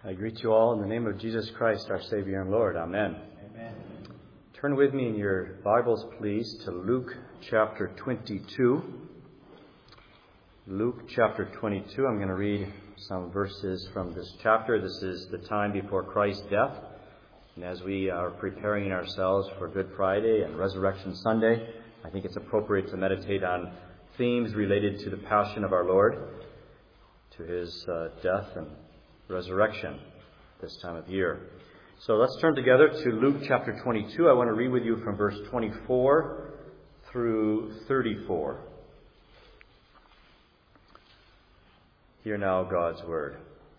I greet you all in the name of Jesus Christ, our Savior and Lord. Amen. Amen. Turn with me in your Bibles, please, to Luke chapter 22. Luke chapter 22. I'm going to read some verses from this chapter. This is the time before Christ's death. And as we are preparing ourselves for Good Friday and Resurrection Sunday, I think it's appropriate to meditate on themes related to the passion of our Lord, to his death and resurrection this time of year. So let's turn together to Luke chapter 22. I want to read with you from verse 24 through 34. Hear now God's word.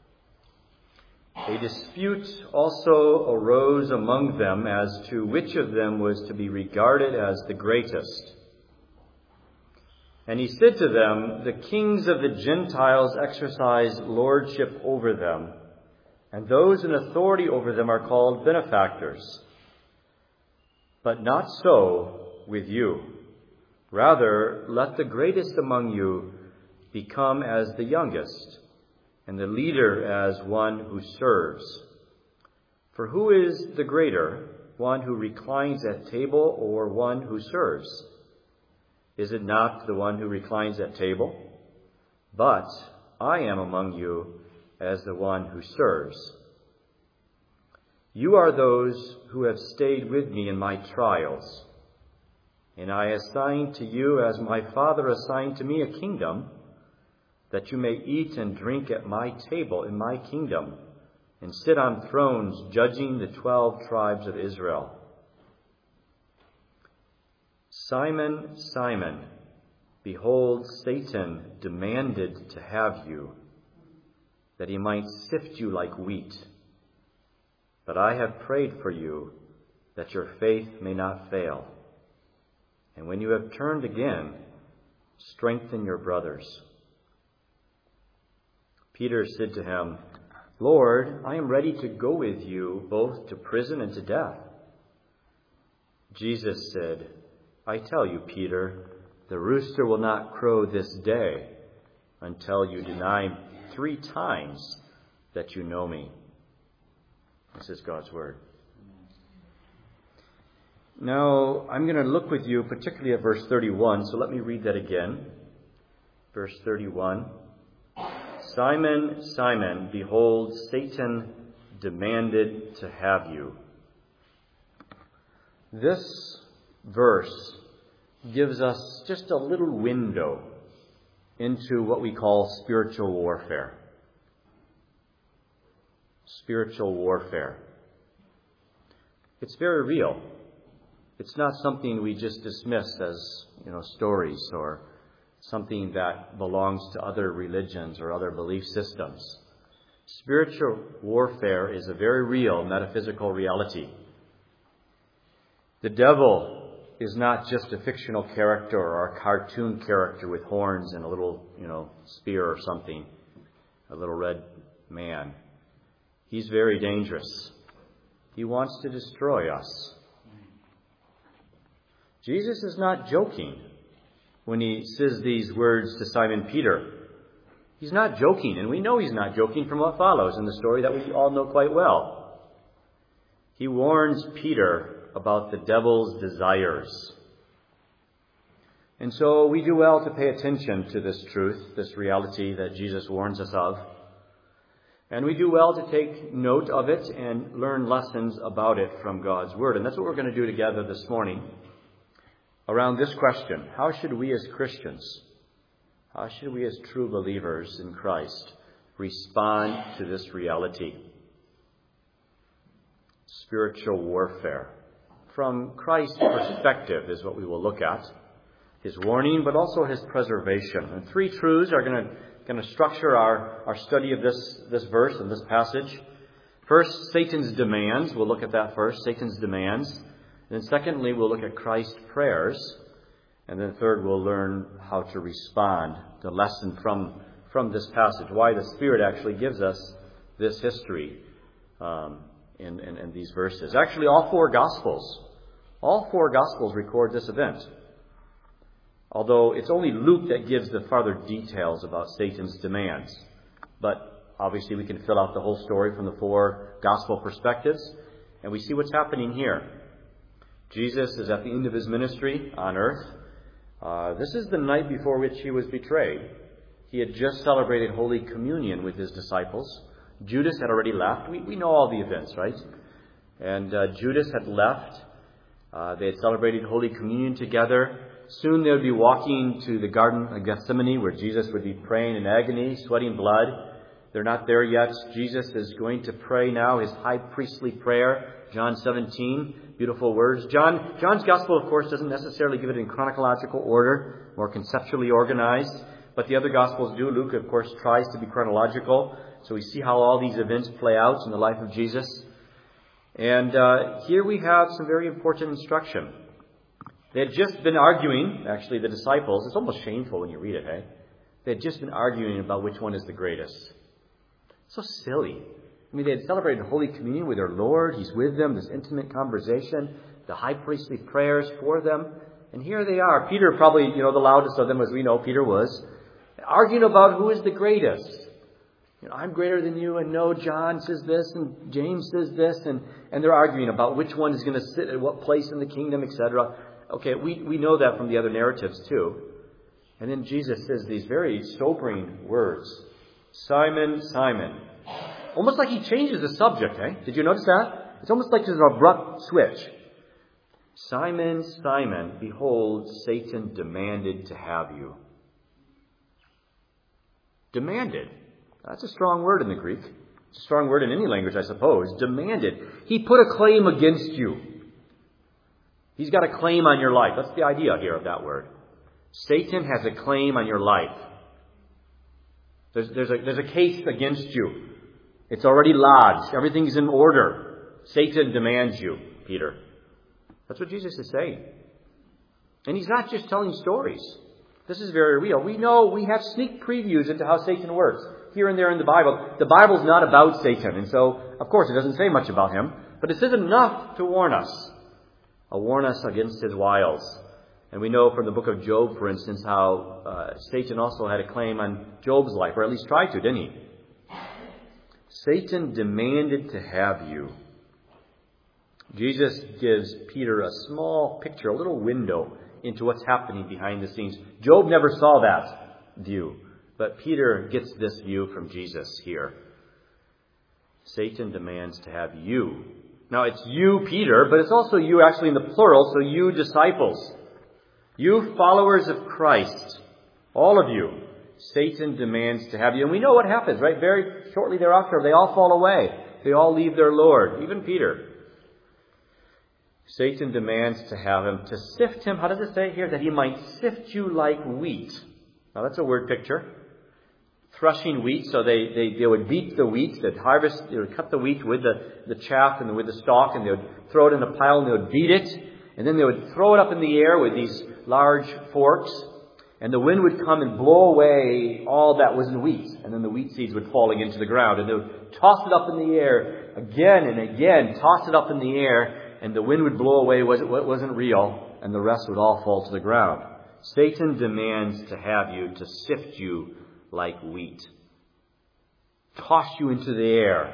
A dispute also arose among them as to which of them was to be regarded as the greatest. And he said to them, the kings of the Gentiles exercise lordship over them, and those in authority over them are called benefactors. But not so with you. Rather, let the greatest among you become as the youngest, and the leader as one who serves. For who is the greater, one who reclines at table or one who serves? Is it not the one who reclines at table? But I am among you as the one who serves. You are those who have stayed with me in my trials, and I assign to you as my Father assigned to me a kingdom, that you may eat and drink at my table in my kingdom, and sit on thrones judging the 12 tribes of Israel. Simon, Simon, behold, Satan demanded to have you, that he might sift you like wheat. But I have prayed for you, that your faith may not fail. And when you have turned again, strengthen your brothers. Peter said to him, Lord, I am ready to go with you both to prison and to death. Jesus said, I tell you, Peter, the rooster will not crow this day until you deny 3 times that you know me. This is God's word. Now, I'm going to look with you particularly at verse 31, so let me read that again. Verse 31. Simon, Simon, behold, Satan demanded to have you. This verse gives us just a little window into what we call spiritual warfare. Spiritual warfare. It's very real. It's not something we just dismiss as, stories or something that belongs to other religions or other belief systems. Spiritual warfare is a very real metaphysical reality. The devil is not just a fictional character or a cartoon character with horns and a little, spear or something, a little red man. He's very dangerous. He wants to destroy us. Jesus is not joking when he says these words to Simon Peter. He's not joking, and we know he's not joking from what follows in the story that we all know quite well. He warns Peter about the devil's desires. And so we do well to pay attention to this truth, this reality that Jesus warns us of. And we do well to take note of it and learn lessons about it from God's Word. And that's what we're going to do together this morning around this question. How should we as Christians, how should we as true believers in Christ respond to this reality? Spiritual warfare. From Christ's perspective is what we will look at. His warning, but also his preservation. And 3 truths are going to structure our study of this verse and this passage. First, Satan's demands. We'll look at that first, Satan's demands. And then secondly, we'll look at Christ's prayers. And then third, we'll learn how to respond, the lesson from this passage, why the Spirit actually gives us this history in these verses. Actually, all 4 Gospels record this event. Although it's only Luke that gives the further details about Satan's demands. But Obviously, we can fill out the whole story from the 4 gospel perspectives, and we see what's happening here. Jesus is at the end of his ministry on earth. This is the night before which he was betrayed. He had just celebrated Holy Communion with his disciples. Judas had already left. We know all the events, right? And Judas had left. They had celebrated Holy Communion together. Soon they would be walking to the Garden of Gethsemane, where Jesus would be praying in agony, sweating blood. They're not there yet. Jesus is going to pray now his high priestly prayer. John 17, beautiful words. John's Gospel, of course, doesn't necessarily give it in chronological order, more conceptually organized. But the other Gospels do. Luke, of course, tries to be chronological. So we see how all these events play out in the life of Jesus. And here we have some very important instruction. They had just been arguing, actually, the disciples. It's almost shameful when you read it, hey? They had just been arguing about which one is the greatest. So silly. I mean, they had celebrated Holy Communion with their Lord. He's with them, this intimate conversation, the high priestly prayers for them. And here they are. Peter, probably, the loudest of them, as we know Peter was, arguing about who is the greatest. I'm greater than you, and no, John says this, and James says this, and they're arguing about which one is going to sit at what place in the kingdom, etc. Okay, we know that from the other narratives too. And then Jesus says these very sobering words. Simon, Simon. Almost like he changes the subject, eh? Did you notice that? It's almost like there's an abrupt switch. Simon, Simon, behold, Satan demanded to have you. Demanded. That's a strong word in the Greek. It's a strong word in any language, I suppose. Demanded. He put a claim against you. He's got a claim on your life. That's the idea here of that word. Satan has a claim on your life. There's a case against you. It's already lodged. Everything's in order. Satan demands you, Peter. That's what Jesus is saying. And he's not just telling stories. This is very real. We have sneak previews into how Satan works here and there in the Bible. The Bible's not about Satan. And so, of course, it doesn't say much about him. But it says enough to warn us. Warn us against his wiles. And we know from the book of Job, for instance, how Satan also had a claim on Job's life, or at least tried to, didn't he? Satan demanded to have you. Jesus gives Peter a small picture, a little window into what's happening behind the scenes. Job never saw that view, but Peter gets this view from Jesus here. Satan demands to have you. Now, it's you, Peter, but it's also you actually in the plural, so you disciples. You followers of Christ, all of you, Satan demands to have you. And we know what happens, right? Very shortly thereafter, they all fall away. They all leave their Lord, even Peter. Satan demands to have him, to sift him. How does it say here? That he might sift you like wheat. Now, that's a word picture. Threshing wheat, so they would beat the wheat, they'd harvest, they would cut the wheat with the chaff and with the stalk, and they would throw it in a pile and they would beat it. And then they would throw it up in the air with these large forks, and the wind would come and blow away all that was in wheat. And then the wheat seeds would fall into the ground, and they would toss it up in the air again and again, toss it up in the air, and the wind would blow away what wasn't real, and the rest would all fall to the ground. Satan demands to have you, to sift you like wheat. Toss you into the air,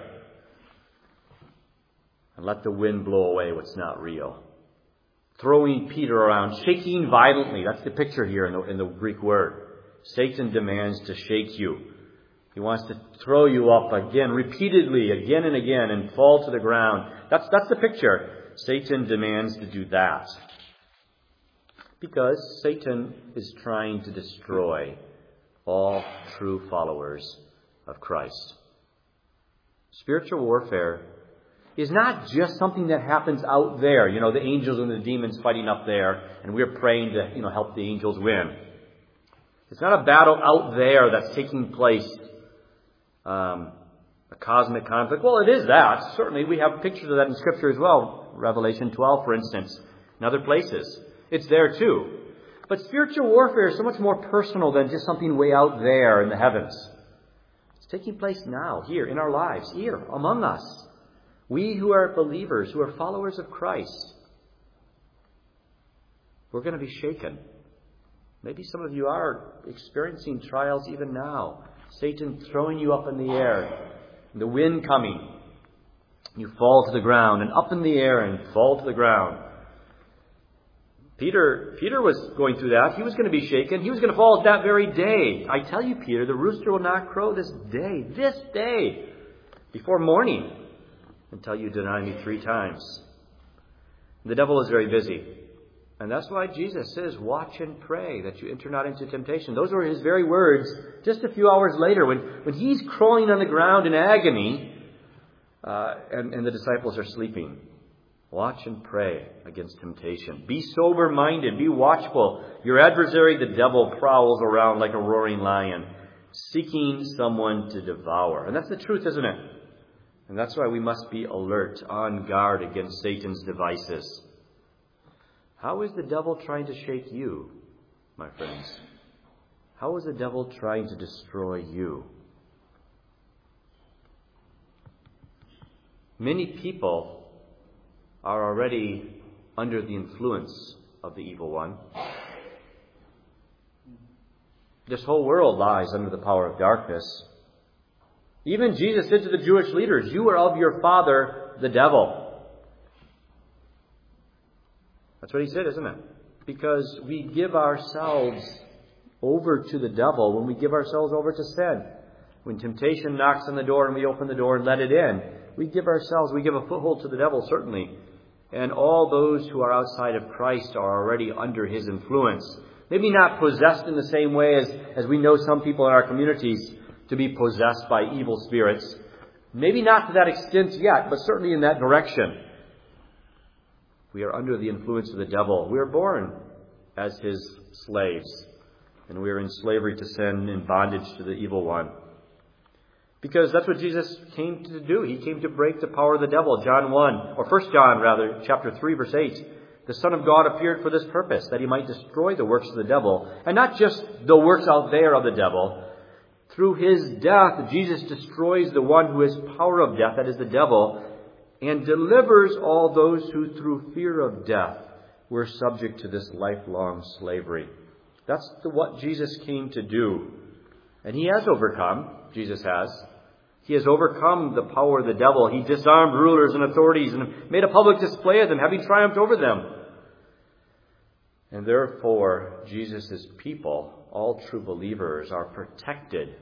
and let the wind blow away what's not real. Throwing Peter around, shaking violently. That's the picture here in the Greek word. Satan demands to shake you. He wants to throw you up again, repeatedly, again and again, and fall to the ground. That's the picture. Satan demands to do that. Because Satan is trying to destroy all true followers of Christ. Spiritual warfare is not just something that happens out there. The angels and the demons fighting up there, and we're praying to, help the angels win. It's not a battle out there that's taking place, a cosmic conflict. Well, it is that. Certainly, we have pictures of that in Scripture as well. Revelation 12, for instance, and other places. It's there too. But spiritual warfare is so much more personal than just something way out there in the heavens. It's taking place now, here, in our lives, here, among us. We who are believers, who are followers of Christ, we're going to be shaken. Maybe some of you are experiencing trials even now. Satan throwing you up in the air, the wind coming. You fall to the ground, and up in the air and fall to the ground. Peter was going through that. He was going to be shaken. He was going to fall that very day. I tell you, Peter, the rooster will not crow this day, before morning, until you deny me 3 times. The devil is very busy. And that's why Jesus says, watch and pray that you enter not into temptation. Those were his very words just a few hours later when he's crawling on the ground in agony and the disciples are sleeping. Watch and pray against temptation. Be sober-minded. Be watchful. Your adversary, the devil, prowls around like a roaring lion, seeking someone to devour. And that's the truth, isn't it? And that's why we must be alert, on guard against Satan's devices. How is the devil trying to shake you, my friends? How is the devil trying to destroy you? Many people are already under the influence of the evil one. This whole world lies under the power of darkness. Even Jesus said to the Jewish leaders, you are of your father, the devil. That's what he said, isn't it? Because we give ourselves over to the devil when we give ourselves over to sin. When temptation knocks on the door and we open the door and let it in, we give a foothold to the devil, certainly. And all those who are outside of Christ are already under his influence. Maybe not possessed in the same way as we know some people in our communities to be possessed by evil spirits. Maybe not to that extent yet, but certainly in that direction. We are under the influence of the devil. We are born as his slaves. And we are in slavery to sin, in bondage to the evil one. Because that's what Jesus came to do. He came to break the power of the devil. 1 John, chapter 3, verse 8. The Son of God appeared for this purpose, that he might destroy the works of the devil. And not just the works out there of the devil. Through his death, Jesus destroys the one who has power of death, that is the devil, and delivers all those who through fear of death were subject to this lifelong slavery. That's what Jesus came to do. And he has overcome. Jesus has. He has overcome the power of the devil. He disarmed rulers and authorities and made a public display of them, having triumphed over them. And therefore, Jesus' people, all true believers, are protected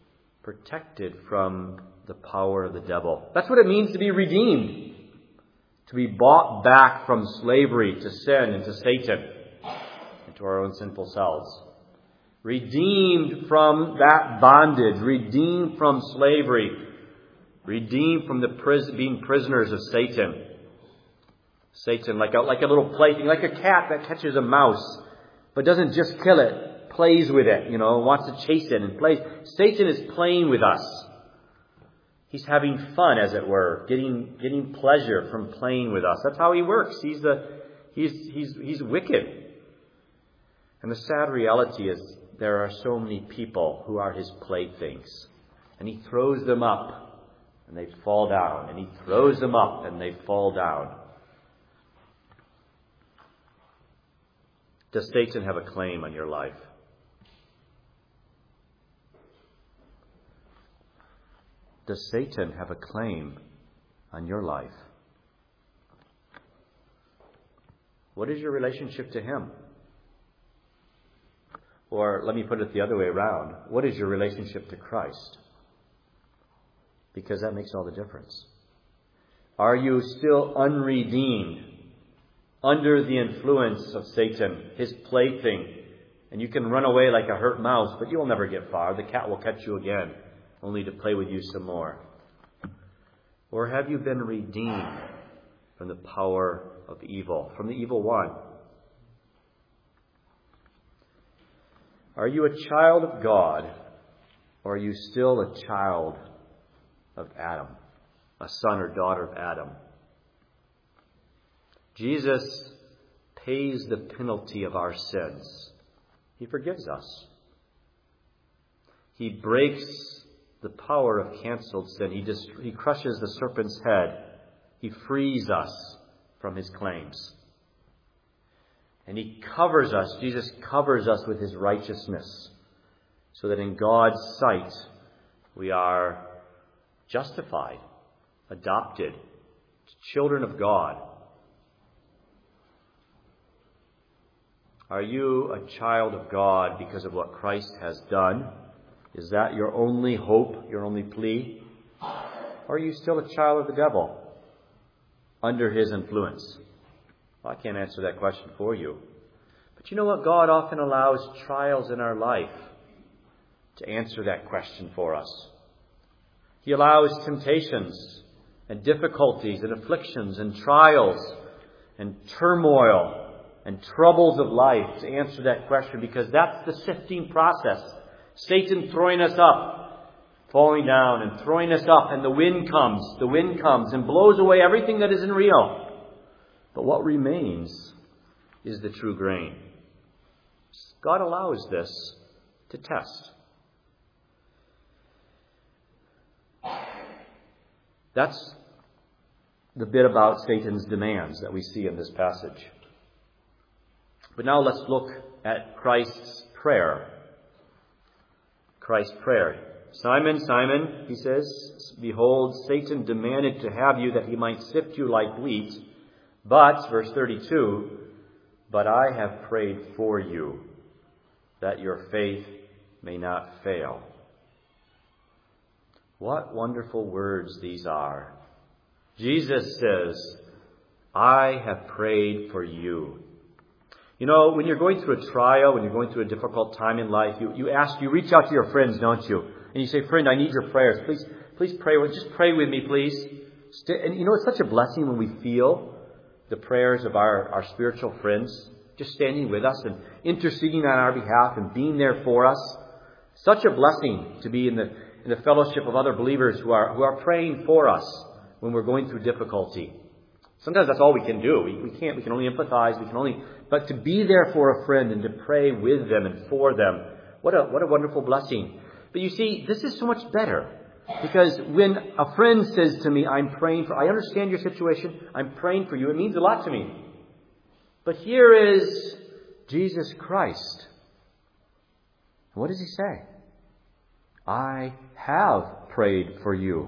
from the power of the devil. That's what it means to be redeemed. To be bought back from slavery to sin and to Satan and to our own sinful selves. Redeemed from that bondage. Redeemed from slavery. Redeemed from being prisoners of Satan. Satan, like a little plaything, like a cat that catches a mouse, but doesn't just kill it, plays with it, wants to chase it and plays. Satan is playing with us. He's having fun, as it were, getting pleasure from playing with us. That's how he works. He's wicked. And the sad reality is there are so many people who are his playthings. And he throws them up and they fall down. And he throws them up and they fall down. Does Satan have a claim on your life? Does Satan have a claim on your life? What is your relationship to him? Or let me put it the other way around. What is your relationship to Christ? Because that makes all the difference. Are you still unredeemed, under the influence of Satan, his plaything? And you can run away like a hurt mouse, but you will never get far. The cat will catch you again, only to play with you some more. Or have you been redeemed from the power of evil, from the evil one? Are you a child of God, or are you still a child of Adam, a son or daughter of Adam? Jesus pays the penalty of our sins. He forgives us. He breaks the power of canceled sin. He crushes the serpent's head. He frees us from his claims. And he covers us, Jesus covers us with his righteousness, so that in God's sight We are justified, adopted, children of God. Are you a child of God because of what Christ has done? Is that your only hope, your only plea? Or are you still a child of the devil, under his influence? Well, I can't answer that question for you. But you know what? God often allows trials in our life to answer that question for us. He allows temptations and difficulties and afflictions and trials and turmoil and troubles of life to answer that question, because that's the sifting process. Satan throwing us up, falling down and throwing us up, and the wind comes and blows away everything that isn't real. But what remains is the true grain. God allows this to test. That's the bit about Satan's demands that we see in this passage. But now let's look at Christ's prayer. Christ's prayer. Simon, Simon, he says, behold, Satan demanded to have you that he might sift you like wheat. But, verse 32, but I have prayed for you, that your faith may not fail. What wonderful words these are. Jesus says, I have prayed for you. You know, when you're going through a trial, when you're going through a difficult time in life, you reach out to your friends, don't you? And you say, friend, I need your prayers. Please pray. Just pray with me, please. And you know, it's such a blessing when we feel the prayers of our spiritual friends just standing with us and interceding on our behalf and being there for us. Such a blessing to be in the fellowship of other believers who are praying for us when we're going through difficulty. Sometimes that's all we can do. We can only empathize. But to be there for a friend and to pray with them and for them, what a wonderful blessing. But you see, this is so much better, because when a friend says to me, I understand your situation, I'm praying for you, it means a lot to me. But here is Jesus Christ. What does he say? I have prayed for you.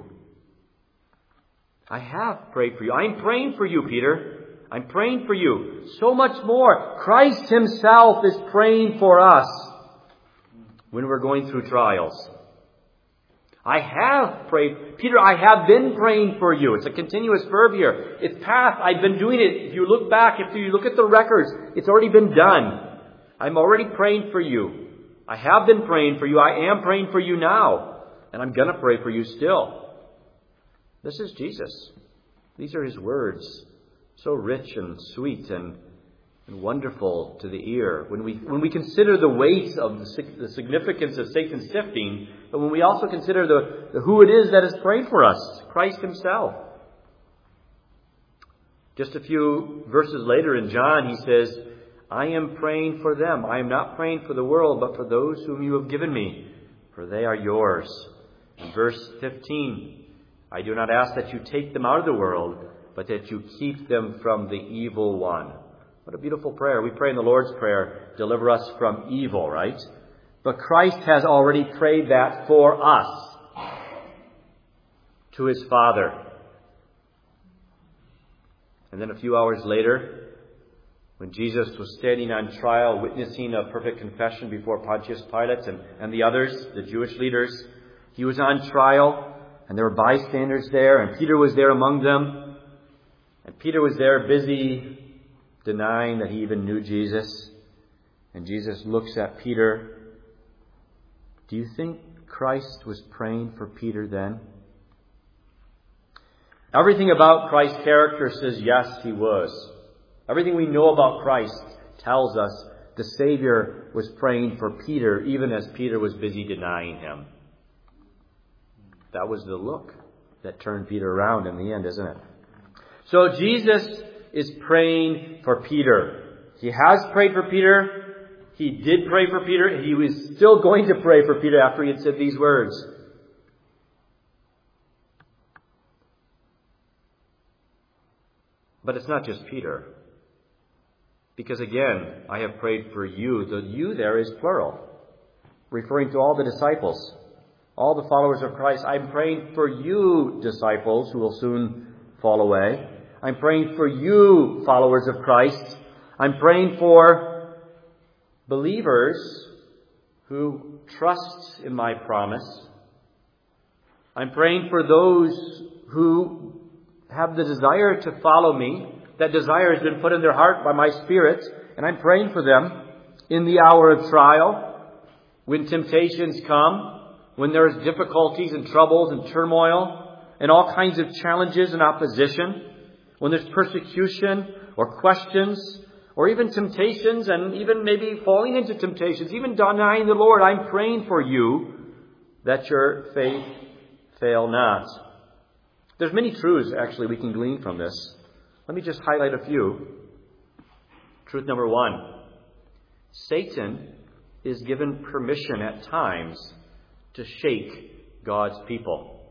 I have prayed for you. I'm praying for you, Peter. I'm praying for you. So much more. Christ himself is praying for us when we're going through trials. I have prayed. Peter, I have been praying for you. It's a continuous verb here. It's past. I've been doing it. If you look back, if you look at the records, it's already been done. I'm already praying for you. I have been praying for you. I am praying for you now. And I'm going to pray for you still. This is Jesus. These are his words. So rich and sweet and wonderful to the ear. When we consider the weight of the significance of Satan's sifting, but when we also consider the who it is that is praying for us, Christ himself. Just a few verses later in John, he says, I am praying for them. I am not praying for the world, but for those whom you have given me, for they are yours. In verse 15, I do not ask that you take them out of the world, but that you keep them from the evil one. What a beautiful prayer. We pray in the Lord's Prayer, deliver us from evil, right? But Christ has already prayed that for us to his Father. And then a few hours later, when Jesus was standing on trial, witnessing a perfect confession before Pontius Pilate and the others, the Jewish leaders, he was on trial. And there were bystanders there, and Peter was there among them. And Peter was there busy denying that he even knew Jesus. And Jesus looks at Peter. Do you think Christ was praying for Peter then? Everything about Christ's character says yes, he was. Everything we know about Christ tells us the Savior was praying for Peter, even as Peter was busy denying him. That was the look that turned Peter around in the end, isn't it? So Jesus is praying for Peter. He has prayed for Peter. He did pray for Peter. He was still going to pray for Peter after he had said these words. But it's not just Peter. Because again, I have prayed for you. The you there is plural, referring to all the disciples. all the followers of Christ, I'm praying for you, disciples, who will soon fall away. I'm praying for you, followers of Christ. I'm praying for believers who trust in my promise. I'm praying for those who have the desire to follow me. That desire has been put in their heart by my Spirit, and I'm praying for them in the hour of trial, when temptations come, when there's difficulties and troubles and turmoil and all kinds of challenges and opposition, when there's persecution or questions or even temptations and even maybe falling into temptations, even denying the Lord. I'm praying for you that your faith fail not. There's many truths, actually, we can glean from this. Let me just highlight a few. Truth number 1. Satan is given permission at times to shake God's people.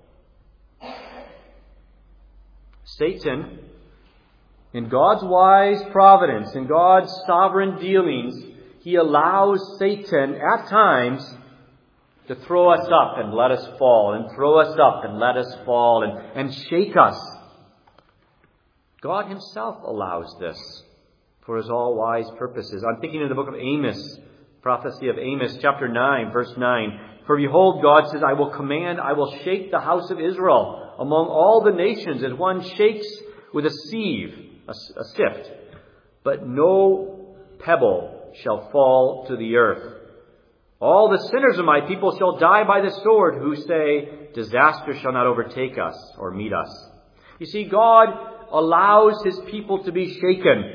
Satan, in God's wise providence, in God's sovereign dealings, He allows Satan at times to throw us up and let us fall, and throw us up and let us fall, and shake us. God Himself allows this for His all-wise purposes. I'm thinking in the book of Amos, prophecy of Amos, chapter 9, verse 9. For behold, God says, I will shake the house of Israel among all the nations, as one shakes with a sieve, a sift. But no pebble shall fall to the earth. All the sinners of my people shall die by the sword, who say, disaster shall not overtake us or meet us. You see, God allows His people to be shaken.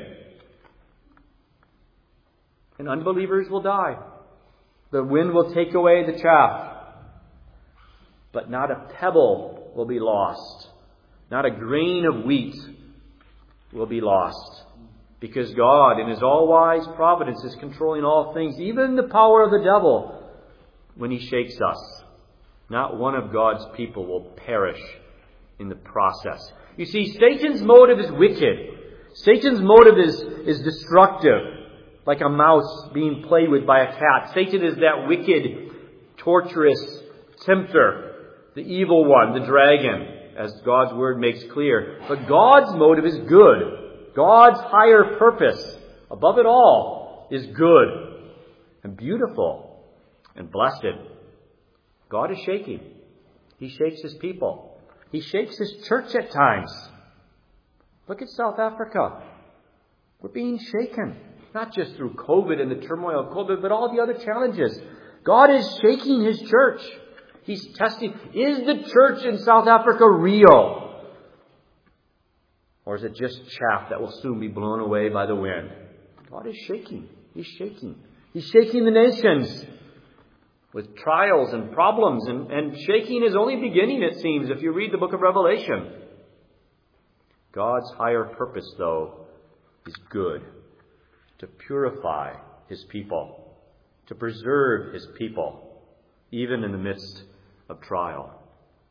And unbelievers will die. The wind will take away the chaff. But not a pebble will be lost. Not a grain of wheat will be lost. Because God, in His all-wise providence, is controlling all things, even the power of the devil, when He shakes us. Not one of God's people will perish in the process. You see, Satan's motive is wicked. Satan's motive is destructive. Like a mouse being played with by a cat. Satan is that wicked, torturous tempter, the evil one, the dragon, as God's Word makes clear. But God's motive is good. God's higher purpose, above it all, is good and beautiful and blessed. God is shaking. He shakes His people. He shakes His church at times. Look at South Africa. We're being shaken. Not just through COVID and the turmoil of COVID, but all the other challenges. God is shaking His church. He's testing. Is the church in South Africa real? Or is it just chaff that will soon be blown away by the wind? God is shaking. He's shaking. He's shaking the nations with trials and problems. And shaking is only beginning, it seems, if you read the book of Revelation. God's higher purpose, though, is good. To purify His people, to preserve His people, even in the midst of trial.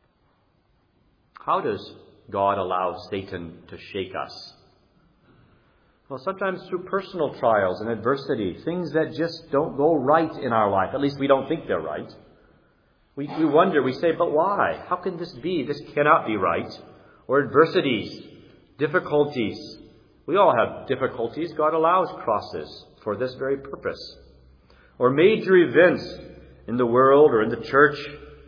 How does God allow Satan to shake us? Well, sometimes through personal trials and adversity, things that just don't go right in our life. At least we don't think they're right. We wonder, we say, but why? How can this be? This cannot be right. Or adversities, difficulties. We all have difficulties. God allows crosses for this very purpose. Or major events in the world or in the church.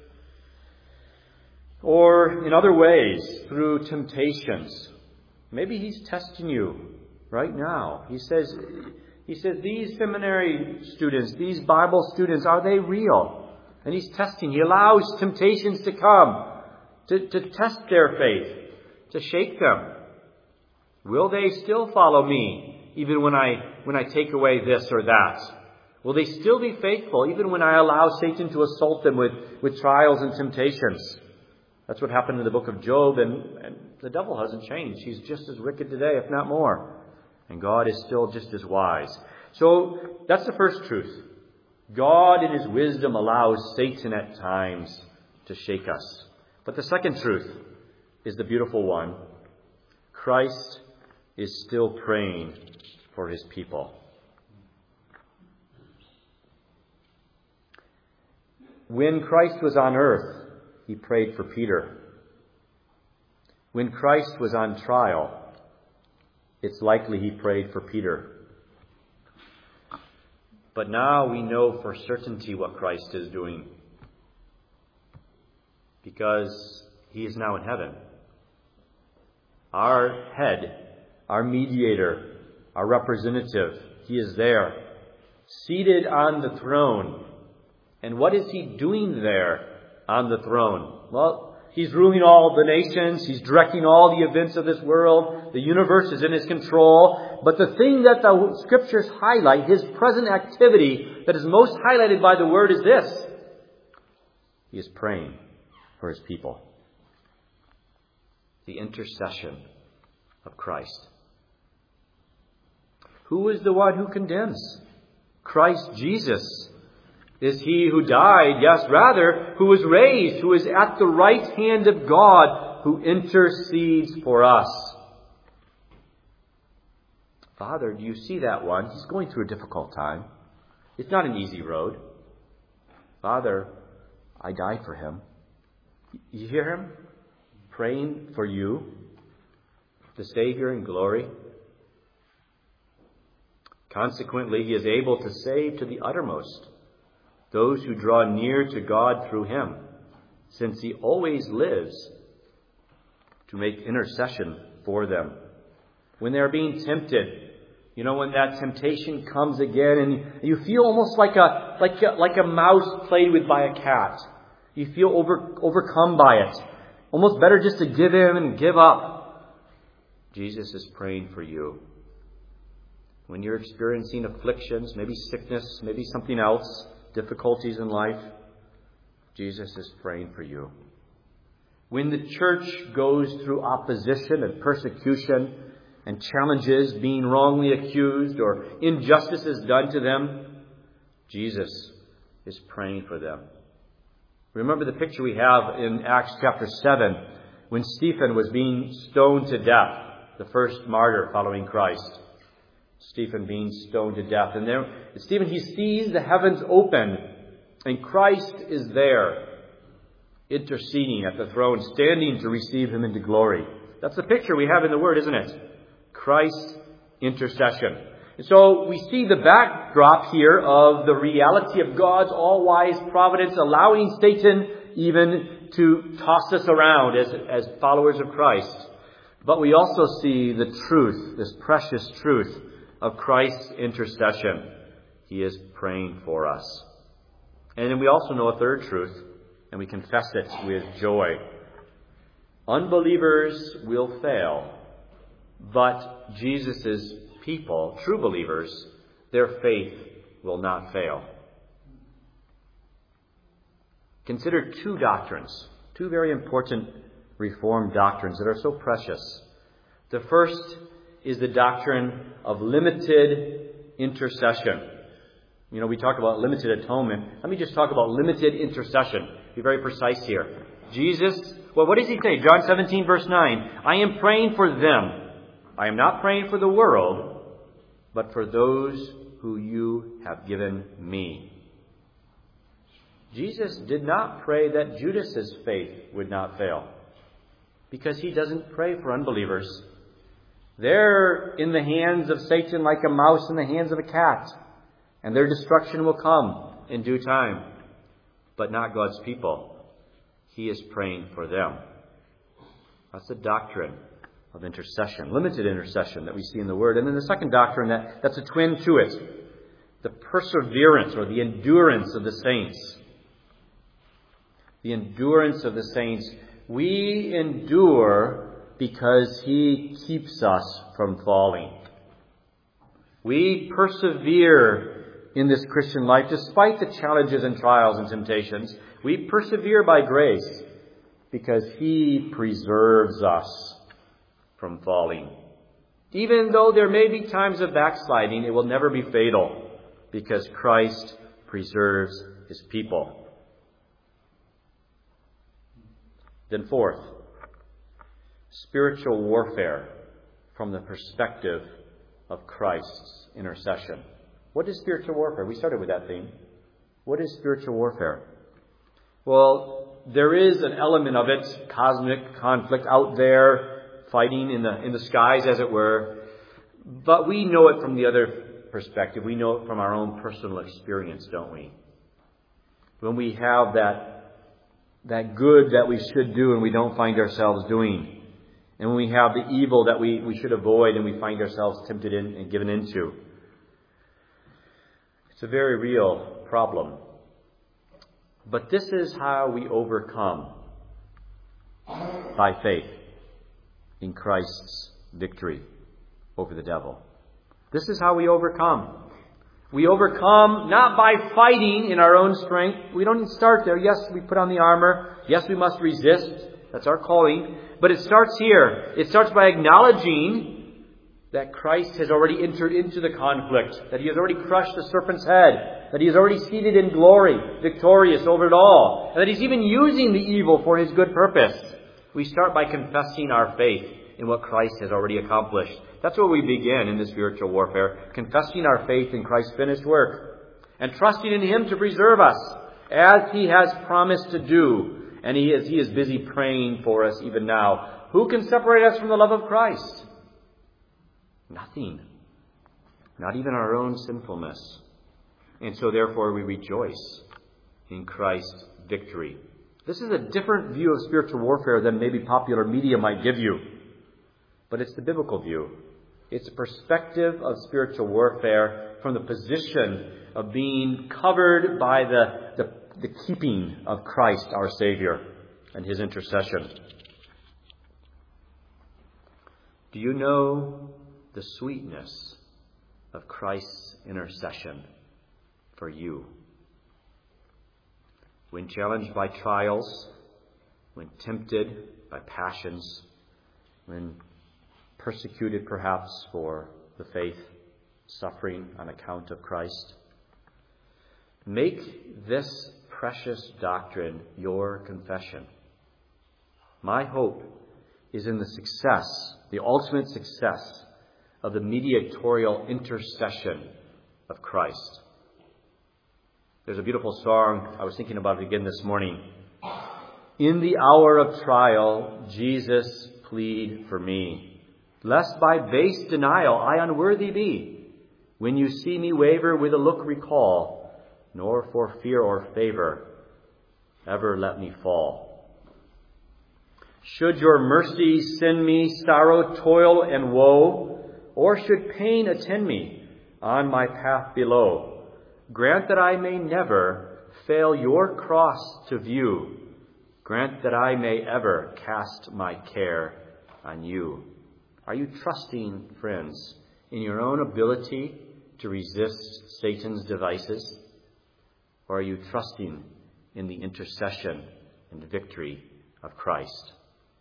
Or in other ways, through temptations. Maybe He's testing you right now. He says, these seminary students, these Bible students, are they real? And He's testing. He allows temptations to come to test their faith, to shake them. Will they still follow me, even when I take away this or that? Will they still be faithful, even when I allow Satan to assault them with trials and temptations? That's what happened in the book of Job, and the devil hasn't changed. He's just as wicked today, if not more. And God is still just as wise. So, that's the first truth. God, in His wisdom, allows Satan at times to shake us. But the second truth is the beautiful one. Christ is still praying for His people. when Christ was on earth, he prayed for Peter. When Christ was on trial, it's likely he prayed for Peter. But now we know for certainty what Christ is doing, because he is now in heaven. Our head, our mediator, our representative, he is there, seated on the throne. And what is he doing there on the throne? Well, he's ruling all the nations. He's directing all the events of this world. The universe is in his control. But the thing that the Scriptures highlight, his present activity that is most highlighted by the Word, is this. He is praying for his people. The intercession of Christ. Who is the one who condemns? Christ Jesus. Is he who died? Yes, rather, who was raised, who is at the right hand of God, who intercedes for us. Father, do you see that one? He's going through a difficult time. It's not an easy road. Father, I died for him. You hear him? Praying for you, the Savior in glory. Consequently, he is able to save to the uttermost those who draw near to God through him, since he always lives to make intercession for them. When they are being tempted, when that temptation comes again and you feel almost like a mouse played with by a cat. You feel overcome by it. Almost better just to give in and give up. Jesus is praying for you. When you're experiencing afflictions, maybe sickness, maybe something else, difficulties in life, Jesus is praying for you. When the church goes through opposition and persecution and challenges, being wrongly accused or injustice is done to them, Jesus is praying for them. Remember the picture we have in Acts chapter 7 when Stephen was being stoned to death, the first martyr following Christ. Stephen being stoned to death. And there, Stephen, he sees the heavens open and Christ is there interceding at the throne, standing to receive him into glory. That's the picture we have in the Word, isn't it? Christ's intercession. And so we see the backdrop here of the reality of God's all-wise providence, allowing Satan even to toss us around as followers of Christ. But we also see the truth, this precious truth of Christ's intercession. He is praying for us. And then we also know a third truth, and we confess it with joy. Unbelievers will fail, but Jesus' people, true believers, their faith will not fail. Consider two doctrines, two very important Reformed doctrines that are so precious. The first is the doctrine of limited intercession. We talk about limited atonement. Let me just talk about limited intercession. Be very precise here. Jesus, what does he say? John 17, verse 9. I am praying for them. I am not praying for the world, but for those who you have given me. Jesus did not pray that Judas's faith would not fail, because he doesn't pray for unbelievers. They're in the hands of Satan like a mouse in the hands of a cat, and their destruction will come in due time, but not God's people. He is praying for them. That's the doctrine of intercession, limited intercession that we see in the Word. And then the second doctrine that's a twin to it, the perseverance or the endurance of the saints. The endurance of the saints. We endure because he keeps us from falling. We persevere in this Christian life despite the challenges and trials and temptations. We persevere by grace because he preserves us from falling. Even though there may be times of backsliding, it will never be fatal because Christ preserves his people. Then fourth, spiritual warfare from the perspective of Christ's intercession. What is spiritual warfare? We started with that theme. What is spiritual warfare? Well, there is an element of it, cosmic conflict out there, fighting in the skies, as it were. But we know it from the other perspective. We know it from our own personal experience, don't we? When we have that good that we should do and we don't find ourselves doing. And when we have the evil that we should avoid and we find ourselves tempted in and given into. It's a very real problem. But this is how we overcome by faith in Christ's victory over the devil. This is how we overcome. We overcome not by fighting in our own strength. We don't start there. Yes, we put on the armor. Yes, we must resist. That's our calling. But it starts here. It starts by acknowledging that Christ has already entered into the conflict, that He has already crushed the serpent's head, that He is already seated in glory, victorious over it all, and that He's even using the evil for His good purpose. We start by confessing our faith in what Christ has already accomplished. That's where we begin in this spiritual warfare, confessing our faith in Christ's finished work and trusting in Him to preserve us as He has promised to do. And He is busy praying for us even now. Who can separate us from the love of Christ? Nothing. Not even our own sinfulness. And so therefore we rejoice in Christ's victory. This is a different view of spiritual warfare than maybe popular media might give you. But it's the biblical view. It's a perspective of spiritual warfare from the position of being covered by the keeping of Christ, our Savior, and His intercession. Do you know the sweetness of Christ's intercession for you? When challenged by trials, when tempted by passions, when persecuted perhaps for the faith, suffering on account of Christ, make this precious doctrine your confession. My hope is in the success, the ultimate success of the mediatorial intercession of Christ. There's a beautiful song, I was thinking about it again this morning. In the hour of trial, Jesus, plead for me, lest by base denial I unworthy be. When you see me waver, with a look recall, nor for fear or favor ever let me fall. Should your mercy send me sorrow, toil, and woe, or should pain attend me on my path below, grant that I may never fail your cross to view. Grant that I may ever cast my care on you. Are you trusting, friends, in your own ability to resist Satan's devices? Or are you trusting in the intercession and victory of Christ?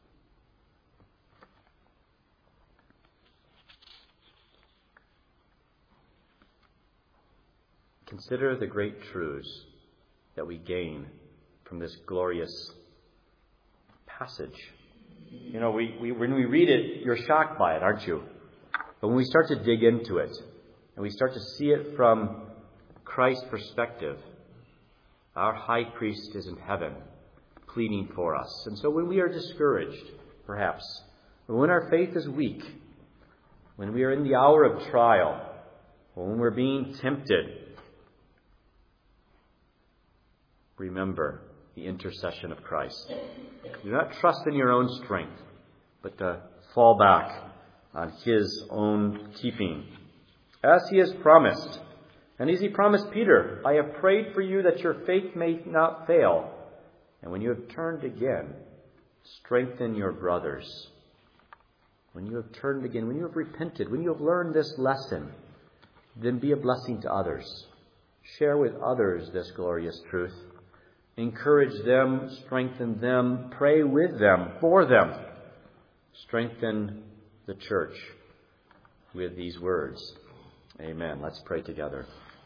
Consider the great truths that we gain from this glorious passage. You know, when we read it, you're shocked by it, aren't you? But when we start to dig into it, and we start to see it from Christ's perspective, our high priest is in heaven, pleading for us. And so when we are discouraged, perhaps, or when our faith is weak, when we are in the hour of trial, or when we're being tempted, remember the intercession of Christ. Do not trust in your own strength, but to fall back on His own keeping, as He has promised. And as He promised Peter, I have prayed for you that your faith may not fail. And when you have turned again, strengthen your brothers. When you have turned again, when you have repented, when you have learned this lesson, then be a blessing to others. Share with others this glorious truth. Encourage them, strengthen them, pray with them, for them. Strengthen the church with these words. Amen. Let's pray together.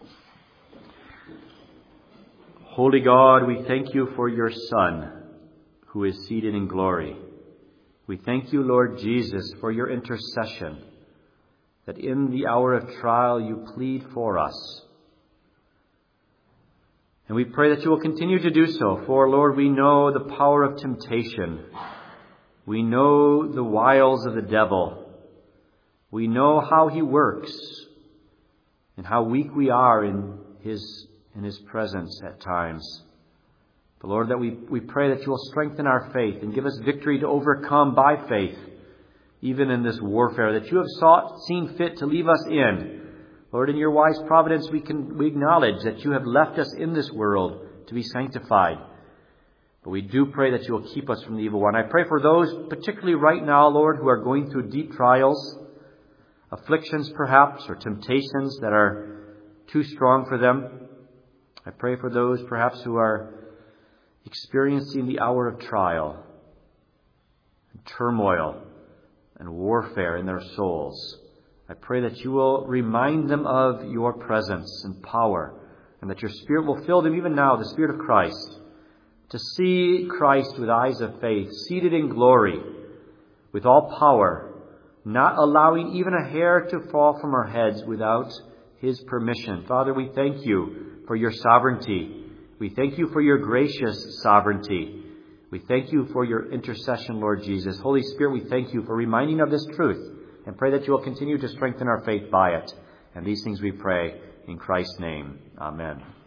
Holy God, we thank you for your Son, who is seated in glory. We thank you, Lord Jesus, for your intercession, that in the hour of trial you plead for us. And we pray that you will continue to do so. For, Lord, we know the power of temptation. We know the wiles of the devil. We know how he works and how weak we are in his presence at times. But Lord, that we pray that you will strengthen our faith and give us victory to overcome by faith, even in this warfare that you have seen fit to leave us in. Lord, in your wise providence, we acknowledge that you have left us in this world to be sanctified. But we do pray that you will keep us from the evil one. I pray for those, particularly right now, Lord, who are going through deep trials, afflictions perhaps, or temptations that are too strong for them. I pray for those perhaps who are experiencing the hour of trial, and turmoil, and warfare in their souls. I pray that you will remind them of your presence and power, and that your Spirit will fill them even now, the Spirit of Christ, to see Christ with eyes of faith, seated in glory, with all power, not allowing even a hair to fall from our heads without his permission. Father, we thank you for your sovereignty. We thank you for your gracious sovereignty. We thank you for your intercession, Lord Jesus. Holy Spirit, we thank you for reminding of this truth, and pray that you will continue to strengthen our faith by it. And these things we pray in Christ's name. Amen.